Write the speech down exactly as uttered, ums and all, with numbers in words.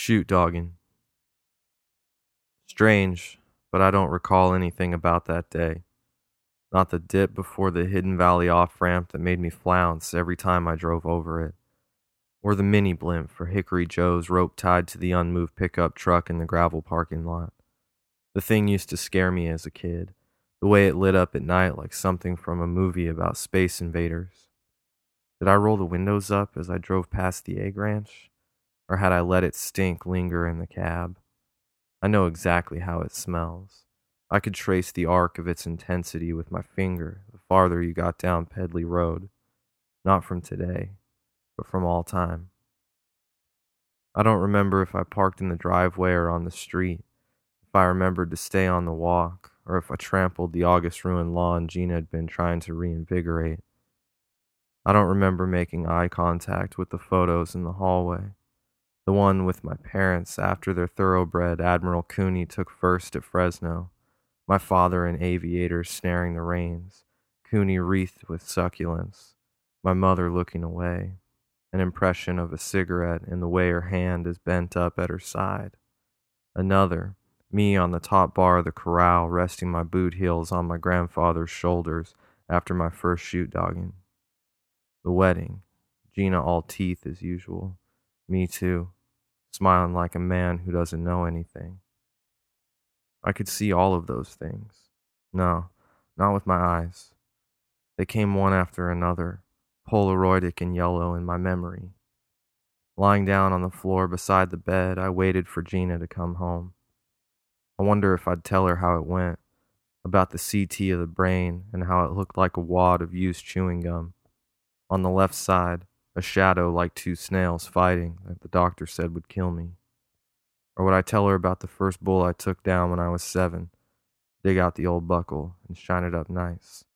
Shoot dogging. Strange, but I don't recall anything about that day. Not the dip before the Hidden Valley off-ramp that made me flounce every time I drove over it, or the mini blimp for Hickory Joe's rope tied to the unmoved pickup truck in the gravel parking lot. The thing used to scare me as a kid, the way it lit up at night like something from a movie about space invaders. Did I roll the windows up as I drove past the egg ranch, or had I let its stink linger in the cab? I know exactly how it smells. I could trace the arc of its intensity with my finger the farther you got down Pedley Road, not from today, but from all time. I don't remember if I parked in the driveway or on the street, if I remembered to stay on the walk, or if I trampled the August ruined lawn Gina had been trying to reinvigorate. I don't remember making eye contact with the photos in the hallway. The one with my parents after their thoroughbred Admiral Cooney took first at Fresno, my father in aviators snaring the reins, Cooney wreathed with succulence, my mother looking away, an impression of a cigarette in the way her hand is bent up at her side. Another, me on the top bar of the corral resting my boot heels on my grandfather's shoulders after my first shoot dogging. The wedding, Gina all teeth as usual, me too, smiling like a man who doesn't know anything. I could see all of those things. No, not with my eyes. They came one after another, Polaroidic and yellow in my memory. Lying down on the floor beside the bed, I waited for Gina to come home. I wonder if I'd tell her how it went, about the C T of the brain and how it looked like a wad of used chewing gum. On the left side, a shadow like two snails fighting that the doctor said would kill me. Or would I tell her about the first bull I took down when I was seven, dig out the old buckle, and shine it up nice?